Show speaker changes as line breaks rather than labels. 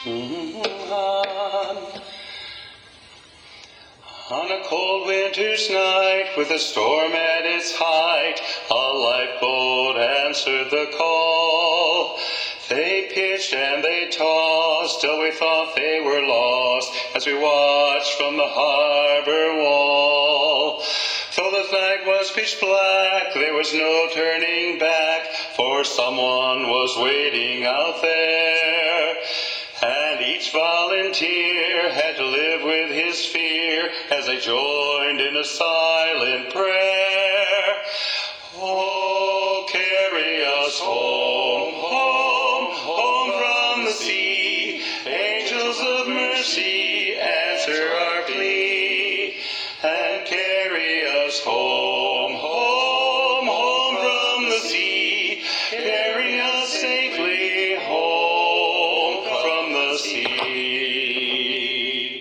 On a cold winter's night, with a storm at its height, a lifeboat answered the call. They pitched and they tossed till we thought they were lost, as we watched from the harbor wall. Though the flag was pitch black, there was no turning back, for someone was waiting out there. And each volunteer had to live with his fear as they joined in a silent prayer. Oh,